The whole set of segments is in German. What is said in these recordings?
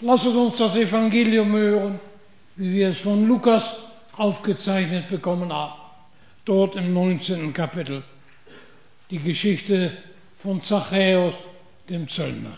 Lasset uns das Evangelium hören, wie wir es von Lukas aufgezeichnet bekommen haben. Dort im 19. Kapitel. Die Geschichte von Zachäus, dem Zöllner.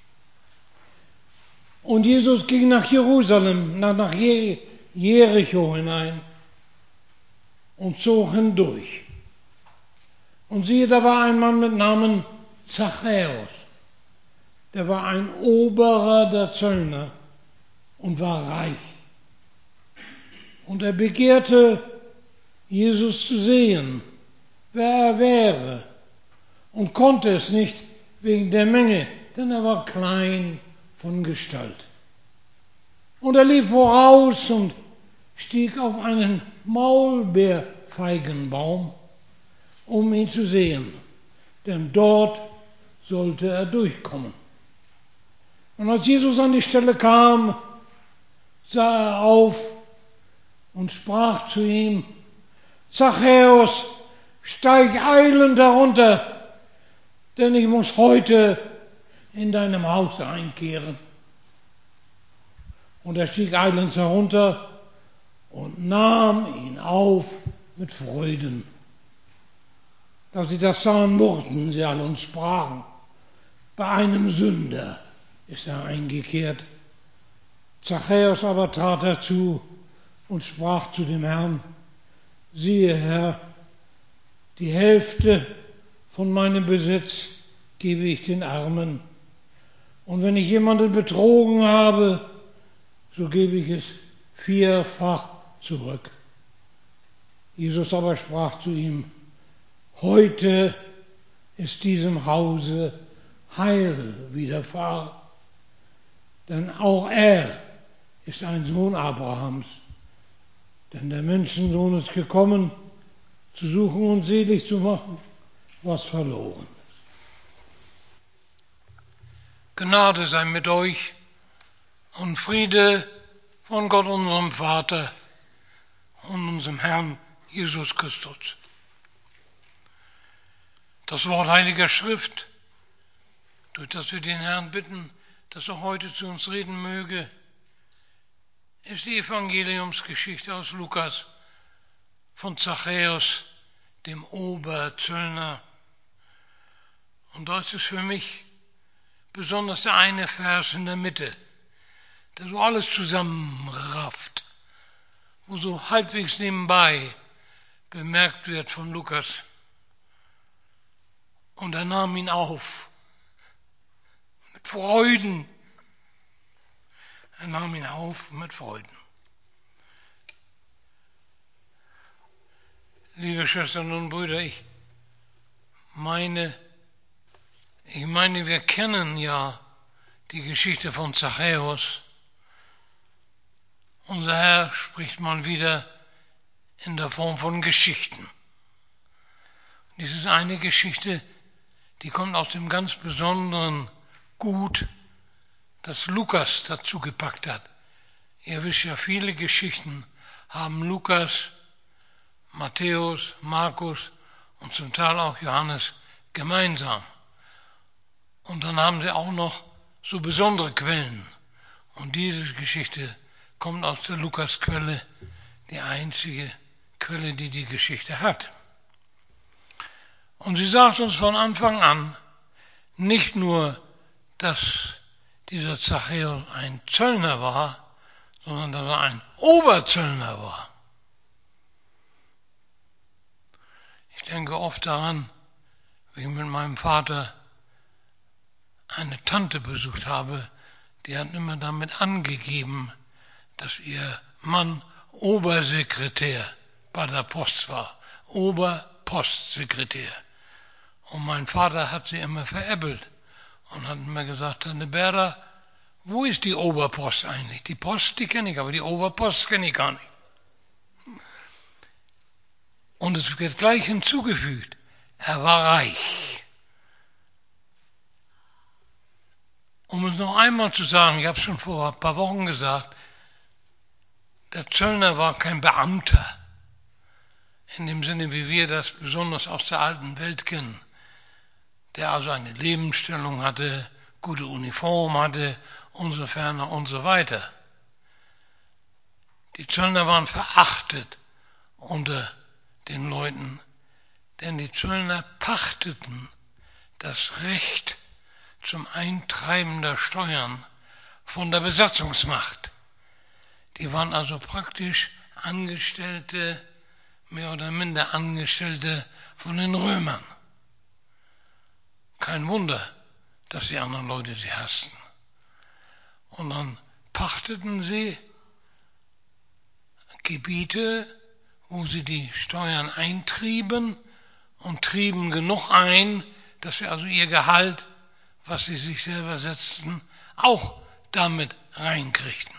Und Jesus ging nach Jerusalem, nach Jericho hinein und zog hindurch. Und siehe, da war ein Mann mit Namen Zachäus. Der war ein Oberer der Zöllner und war reich. Und er begehrte, Jesus zu sehen, wer er wäre, und konnte es nicht wegen der Menge, denn er war klein von Gestalt. Und er lief voraus und stieg auf einen Maulbeerfeigenbaum, um ihn zu sehen, denn dort sollte er durchkommen. Und als Jesus an die Stelle kam, sah er auf und sprach zu ihm: Zachäus, steig eilend herunter, denn ich muss heute in deinem Haus einkehren. Und er stieg eilends herunter und nahm ihn auf mit Freuden. Da sie das sahen, murrten sie alle und sprachen: Bei einem Sünder ist er eingekehrt. Zachäus aber trat herzu und sprach zu dem Herrn: Siehe, Herr, die Hälfte von meinem Besitz gebe ich den Armen. Und wenn ich jemanden betrogen habe, so gebe ich es 4-fach zurück. Jesus aber sprach zu ihm: Heute ist diesem Hause Heil widerfahren, denn auch er ist ein Sohn Abrahams. Denn der Menschensohn ist gekommen, zu suchen und selig zu machen, was verloren ist. Gnade sei mit euch und Friede von Gott, unserem Vater und unserem Herrn Jesus Christus. Das Wort Heiliger Schrift, durch das wir den Herrn bitten, dass er heute zu uns reden möge, ist die Evangeliumsgeschichte aus Lukas von Zachäus, dem Oberzöllner. Und da ist es für mich besonders der eine Vers in der Mitte, der so alles zusammenrafft, wo so halbwegs nebenbei bemerkt wird von Lukas. Und er nahm ihn auf mit Freuden. Er nahm ihn auf mit Freuden. Liebe Schwestern und Brüder, ich meine, wir kennen ja die Geschichte von Zachäus. Unser Herr spricht mal wieder in der Form von Geschichten. Dies ist eine Geschichte, die kommt aus dem ganz besonderen Gut, das Lukas dazu gepackt hat. Ihr wisst ja, viele Geschichten haben Lukas, Matthäus, Markus und zum Teil auch Johannes gemeinsam. Und dann haben sie auch noch so besondere Quellen. Und diese Geschichte kommt aus der Lukas-Quelle, die einzige Quelle, die die Geschichte hat. Und sie sagt uns von Anfang an nicht nur, dass dieser Zachäus ein Zöllner war, sondern dass er ein Oberzöllner war. Ich denke oft daran, wie ich mit meinem Vater eine Tante besucht habe, die hat immer damit angegeben, dass ihr Mann Obersekretär bei der Post war. Oberpostsekretär. Und mein Vater hat sie immer veräppelt und hat immer gesagt: Tante Berta, wo ist die Oberpost eigentlich? Die Post, die kenne ich, aber die Oberpost kenne ich gar nicht. Und es wird gleich hinzugefügt, er war reich. Um es noch einmal zu sagen, ich habe es schon vor ein paar Wochen gesagt, der Zöllner war kein Beamter, in dem Sinne, wie wir das besonders aus der alten Welt kennen, der also eine Lebensstellung hatte, gute Uniform hatte unsere Ferne und so weiter. Die Zöllner waren verachtet unter den Leuten, denn die Zöllner pachteten das Recht zum Eintreiben der Steuern von der Besatzungsmacht. Die waren also praktisch Angestellte, mehr oder minder Angestellte von den Römern. Kein Wunder, dass die anderen Leute sie hassten. Und dann pachteten sie Gebiete, wo sie die Steuern eintrieben und trieben genug ein, dass sie also ihr Gehalt, was sie sich selber setzten, auch damit reinkriegten.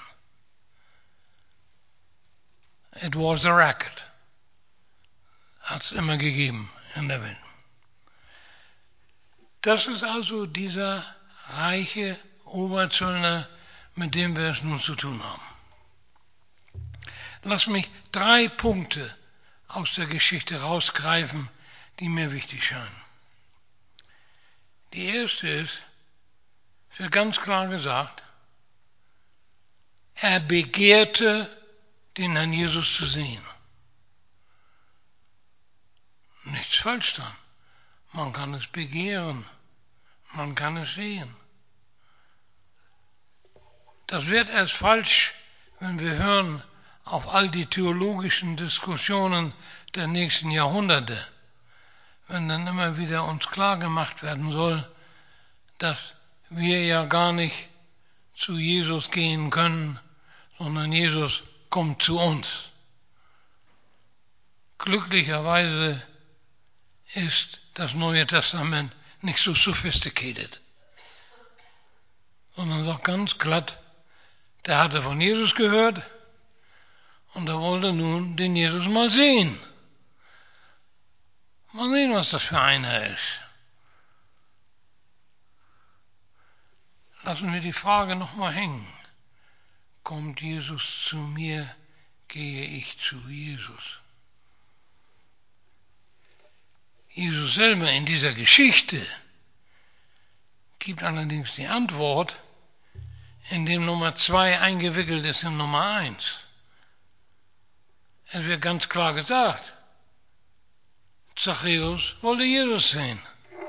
It was a racket. Hat es immer gegeben in der Welt. Das ist also dieser reiche Oberzöllner, mit dem wir es nun zu tun haben. Lass mich 3 Punkte aus der Geschichte rausgreifen, die mir wichtig scheinen. Die erste ist, wird ganz klar gesagt, er begehrte, den Herrn Jesus zu sehen. Nichts falsch daran. Man kann es begehren, man kann es sehen. Das wird erst falsch, wenn wir hören auf all die theologischen Diskussionen der nächsten Jahrhunderte, wenn dann immer wieder uns klar gemacht werden soll, dass wir ja gar nicht zu Jesus gehen können, sondern Jesus kommt zu uns. Glücklicherweise ist das Neue Testament nicht so sophisticated, sondern sagt ganz glatt, der hatte von Jesus gehört und er wollte nun den Jesus mal sehen. Mal sehen, was das für einer ist. Lassen wir die Frage nochmal hängen. Kommt Jesus zu mir, gehe ich zu Jesus. Jesus selber in dieser Geschichte gibt allerdings die Antwort, indem Nummer 2 eingewickelt ist in Nummer 1. Es wird ganz klar gesagt, Zachäus wollte Jesus sehen.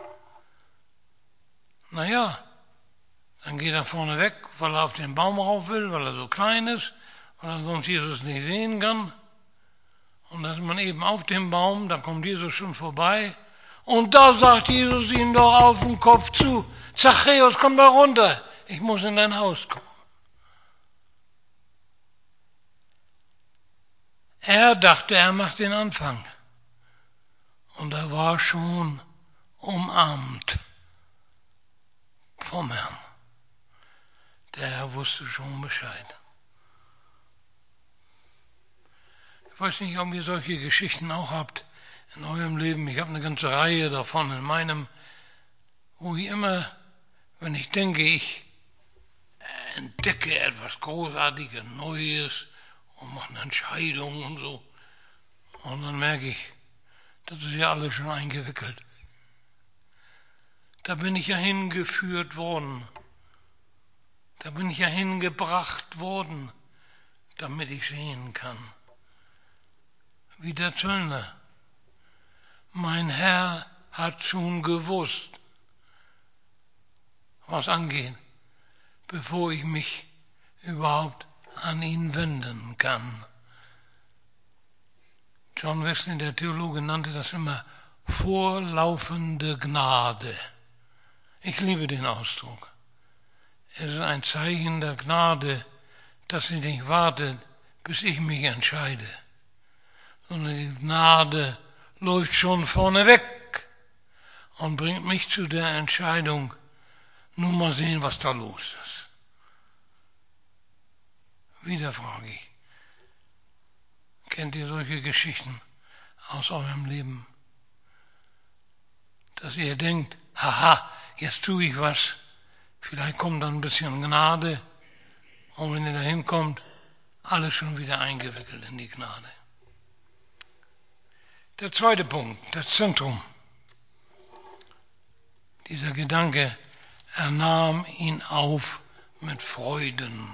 Naja, dann geht er vorne weg, weil er auf den Baum rauf will, weil er so klein ist, weil er sonst Jesus nicht sehen kann. Und dann ist man eben auf dem Baum, da kommt Jesus schon vorbei. Und da sagt Jesus ihm doch auf den Kopf zu, Zachäus, komm da runter, ich muss in dein Haus kommen. Er dachte, er macht den Anfang. Und er war schon umarmt vom Herrn. Der Herr wusste schon Bescheid. Ich weiß nicht, ob ihr solche Geschichten auch habt in eurem Leben. Ich habe eine ganze Reihe davon in meinem, wo ich immer, wenn ich denke, ich entdecke etwas Großartiges, Neues und mache eine Entscheidung und so. Und dann merke ich, das ist ja alles schon eingewickelt. Da bin ich ja hingeführt worden. Da bin ich ja hingebracht worden, damit ich sehen kann. Wie der Zöllner. Mein Herr hat schon gewusst, was angeht, bevor ich mich überhaupt an ihn wenden kann. John Wesley, der Theologe, nannte das immer vorlaufende Gnade. Ich liebe den Ausdruck. Es ist ein Zeichen der Gnade, dass sie nicht wartet, bis ich mich entscheide, sondern die Gnade läuft schon vorne weg und bringt mich zu der Entscheidung, nun mal sehen, was da los ist. Wieder frage ich, kennt ihr solche Geschichten aus eurem Leben, dass ihr denkt, haha, jetzt tue ich was, vielleicht kommt dann ein bisschen Gnade und wenn ihr da hinkommt, alles schon wieder eingewickelt in die Gnade. Der zweite Punkt, das Zentrum. Dieser Gedanke, er nahm ihn auf mit Freuden.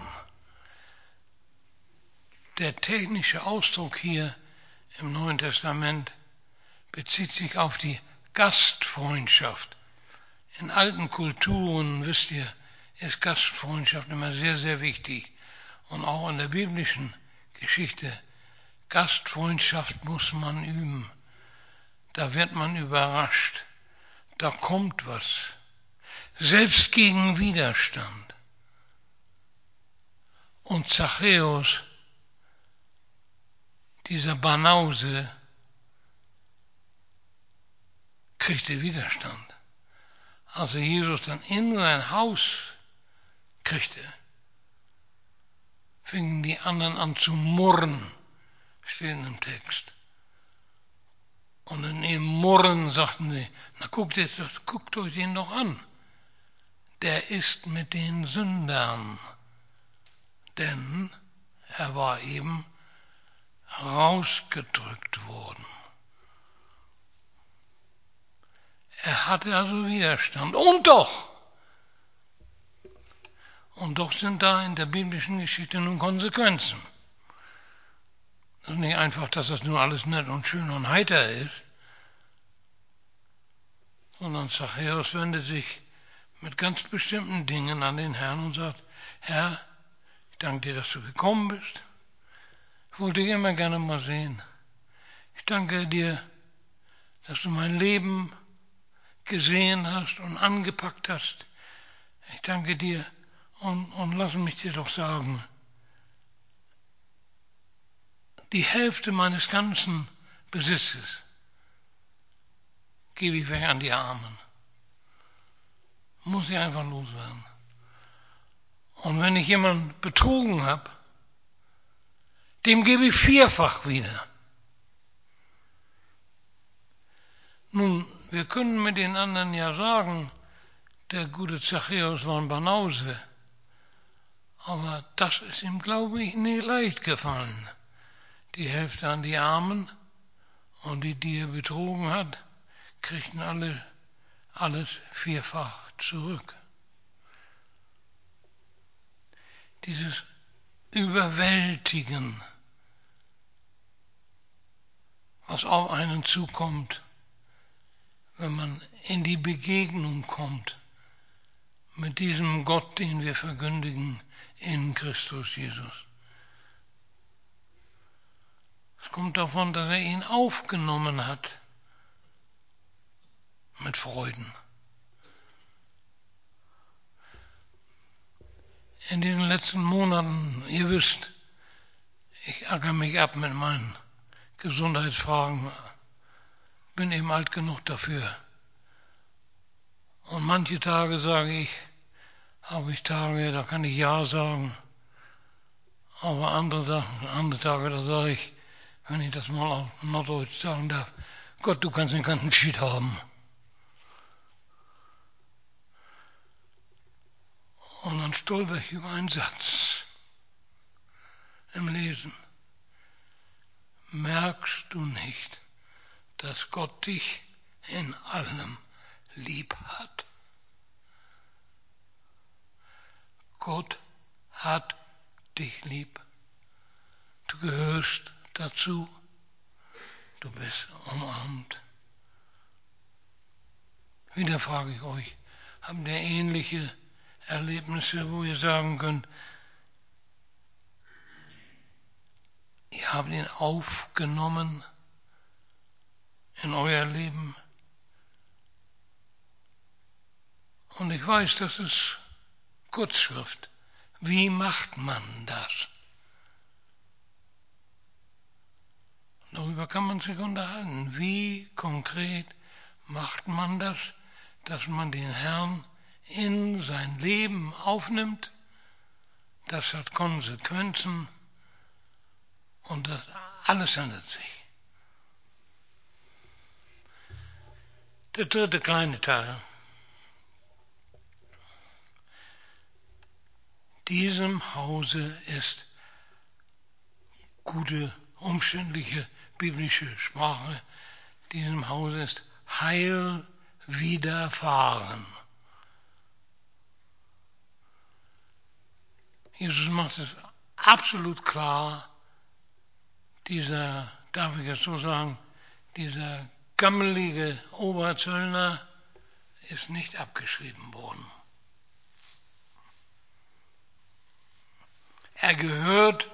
Der technische Ausdruck hier im Neuen Testament bezieht sich auf die Gastfreundschaft. In alten Kulturen, wisst ihr, ist Gastfreundschaft immer sehr, sehr wichtig. Und auch in der biblischen Geschichte, Gastfreundschaft muss man üben. Da wird man überrascht. Da kommt was. Selbst gegen Widerstand. Und Zachäus, dieser Banause, kriegte Widerstand. Als Jesus dann in sein Haus kriegte, fingen die anderen an zu murren, steht im Text. Und in ihrem Murren sagten sie, na guckt euch den doch an. Der ist mit den Sündern. Denn er war eben rausgedrückt worden. Er hatte also Widerstand. Und doch sind da in der biblischen Geschichte nun Konsequenzen. Das ist nicht einfach, dass das nur alles nett und schön und heiter ist, sondern Zachäus wendet sich mit ganz bestimmten Dingen an den Herrn und sagt, Herr, ich danke dir, dass du gekommen bist. Ich wollte dich immer gerne mal sehen. Ich danke dir, dass du mein Leben gesehen hast und angepackt hast. Ich danke dir und lass mich dir doch sagen, die Hälfte meines ganzen Besitzes gebe ich weg an die Armen. Muss ich einfach loswerden. Und wenn ich jemanden betrogen habe, dem gebe ich 4-fach wieder. Nun, wir können mit den anderen ja sagen, der gute Zachäus war ein Banause, aber das ist ihm, glaube ich, nicht leicht gefallen. Die Hälfte an die Armen und die er betrogen hat, kriegten alles 4-fach zurück. Dieses Überwältigen, was auf einen zukommt, wenn man in die Begegnung kommt mit diesem Gott, den wir verkündigen in Christus Jesus. Es kommt davon, dass er ihn aufgenommen hat mit Freuden. In diesen letzten Monaten, ihr wisst, ich acker mich ab mit meinen Gesundheitsfragen, bin eben alt genug dafür. Und manche Tage sage ich, habe ich Tage, da kann ich Ja sagen, aber andere Tage, da sage ich, wenn ich das mal auf Norddeutsch sagen darf, Gott, du kannst den ganzen Shit haben. Und dann stolper ich über einen Satz im Lesen. Merkst du nicht, dass Gott dich in allem lieb hat? Gott hat dich lieb. Du gehörst dazu. Du bist umarmt. Wieder frage ich euch, habt ihr ähnliche Erlebnisse, wo ihr sagen könnt, ihr habt ihn aufgenommen in euer Leben? Und ich weiß, das ist Kurzschrift. Wie macht man das? Darüber kann man sich unterhalten. Wie konkret macht man das, dass man den Herrn in sein Leben aufnimmt? Das hat Konsequenzen und das alles ändert sich. Der dritte kleine Teil. Diesem Hause ist gute, umständliche biblische Sprache. Diesem Hause ist Heil widerfahren. Jesus macht es absolut klar, dieser, darf ich es so sagen, dieser gammelige Oberzöllner ist nicht abgeschrieben worden. Er gehört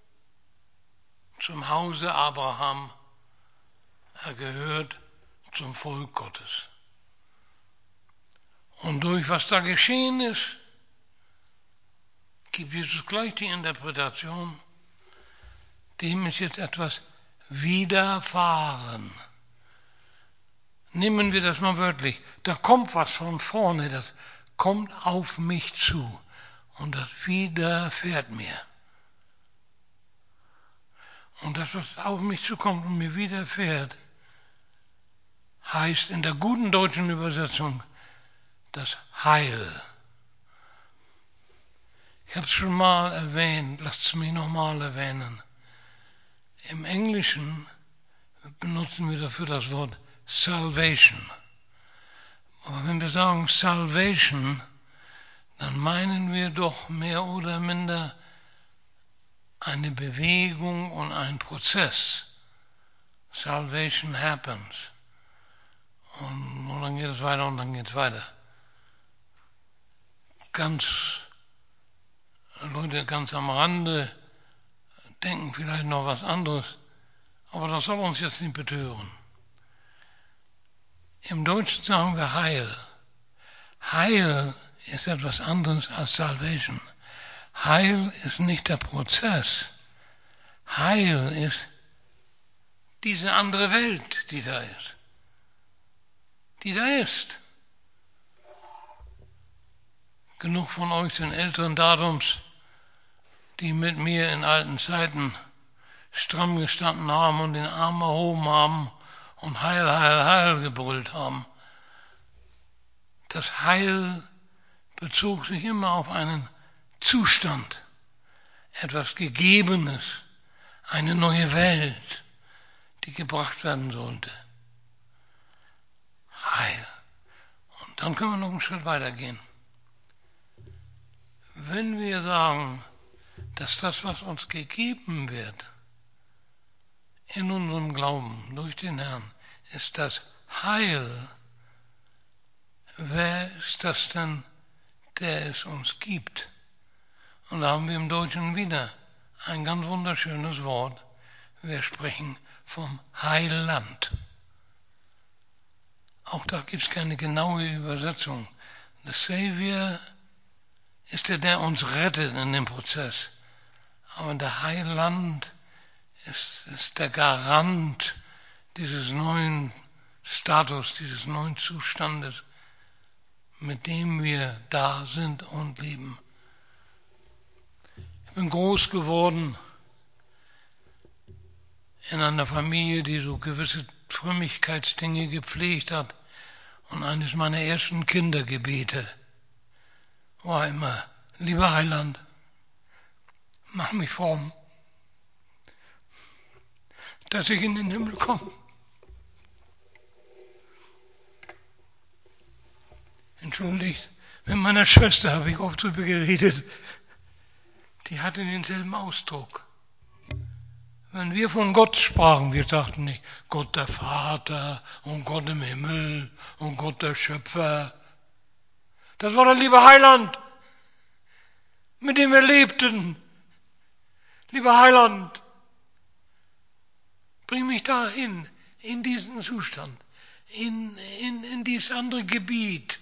zum Hause Abraham, er gehört zum Volk Gottes. Und durch was da geschehen ist, gibt Jesus gleich die Interpretation, dem ist jetzt etwas widerfahren. Nehmen wir das mal wörtlich. Da kommt was von vorne, das kommt auf mich zu und das widerfährt mir. Und das, was auf mich zukommt und mir widerfährt, heißt in der guten deutschen Übersetzung das Heil. Ich habe es schon mal erwähnt, lasst es mich nochmal erwähnen. Im Englischen benutzen wir dafür das Wort Salvation. Aber wenn wir sagen Salvation, dann meinen wir doch mehr oder minder eine Bewegung und ein Prozess. Salvation happens. Und dann geht es weiter und dann geht es weiter. Leute ganz am Rande denken vielleicht noch was anderes, aber das soll uns jetzt nicht betören. Im Deutschen sagen wir Heil. Heil ist etwas anderes als Salvation. Heil ist nicht der Prozess. Heil ist diese andere Welt, die da ist. Die da ist. Genug von euch sind älteren Datums, die mit mir in alten Zeiten stramm gestanden haben und den Arm erhoben haben und Heil, Heil, Heil gebrüllt haben. Das Heil bezog sich immer auf einen Zustand, etwas Gegebenes, eine neue Welt, die gebracht werden sollte. Heil. Und dann können wir noch einen Schritt weitergehen. Wenn wir sagen, dass das, was uns gegeben wird, in unserem Glauben durch den Herrn, ist das Heil, wer ist das denn, der es uns gibt? Und da haben wir im Deutschen wieder ein ganz wunderschönes Wort. Wir sprechen vom Heiland. Auch da gibt es keine genaue Übersetzung. The Savior ist der uns rettet in dem Prozess. Aber der Heiland ist der Garant dieses neuen Status, dieses neuen Zustandes, mit dem wir da sind und leben. Ich bin groß geworden in einer Familie, die so gewisse Frömmigkeitsdinge gepflegt hat. Und eines meiner ersten Kindergebete war immer: Lieber Heiland, mach mich fromm, dass ich in den Himmel komme. Entschuldigt, mit meiner Schwester habe ich oft drüber geredet. Die hatte denselben Ausdruck. Wenn wir von Gott sprachen, wir dachten nicht Gott der Vater und Gott im Himmel und Gott der Schöpfer. Das war der liebe Heiland, mit dem wir lebten. Lieber Heiland, bring mich dahin, in diesen Zustand, in dieses andere Gebiet.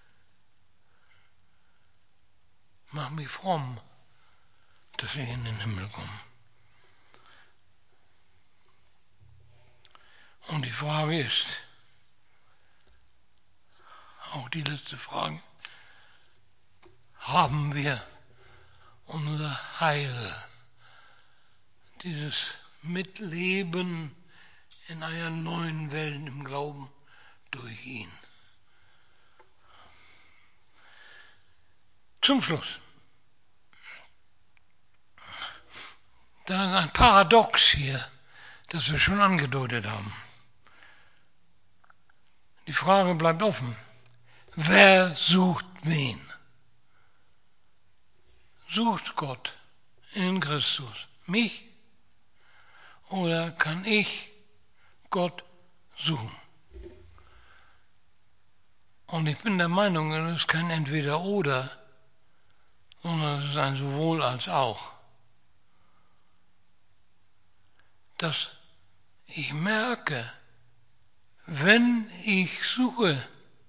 Mach mich fromm, dass ich in den Himmel komme. Und die Frage ist, auch die letzte Frage, haben wir unser Heil, dieses Mitleben in einer neuen Welt im Glauben durch ihn? Zum Schluss. Da ist ein Paradox hier, das wir schon angedeutet haben. Die Frage bleibt offen. Wer sucht wen? sucht Gott in Christus mich oder kann ich Gott suchen? Und ich bin der Meinung, es ist kein Entweder-Oder, sondern es ist ein Sowohl als auch. Dass ich merke, wenn ich suche,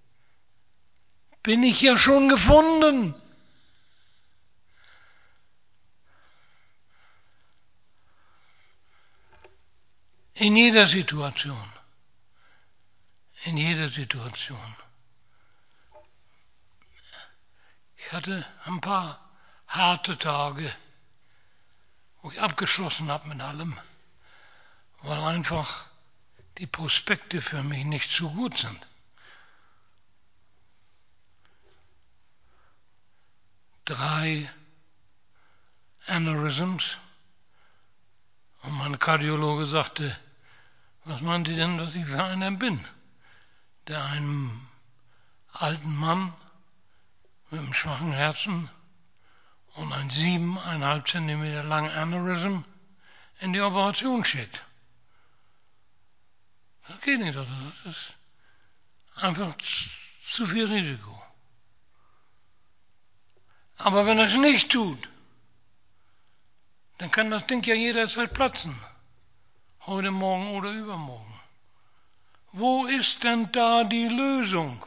bin ich ja schon gefunden. In jeder Situation. In jeder Situation. Ich hatte ein paar harte Tage, wo ich abgeschlossen habe mit allem, weil einfach die Prospekte für mich nicht so gut sind. 3 Aneurysms und mein Kardiologe sagte, was meinen Sie denn, dass ich für einer bin, der einem alten Mann mit einem schwachen Herzen und ein 7,5 Zentimeter langen Aneurysm in die Operation schickt. Das geht nicht, das ist einfach zu viel Risiko. Aber wenn er es nicht tut, dann kann das Ding ja jederzeit platzen. Heute Morgen oder übermorgen. Wo ist denn da die Lösung?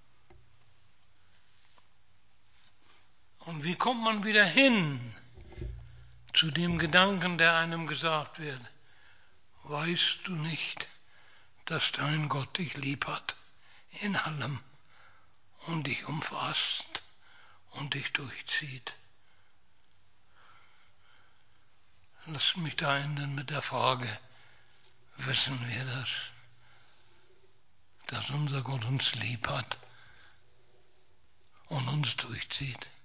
Und wie kommt man wieder hin zu dem Gedanken, der einem gesagt wird? Weißt du nicht, dass dein Gott dich lieb hat in allem und dich umfasst und dich durchzieht? Lasst mich da enden mit der Frage, wissen wir das? Dass unser Gott uns lieb hat und uns durchzieht?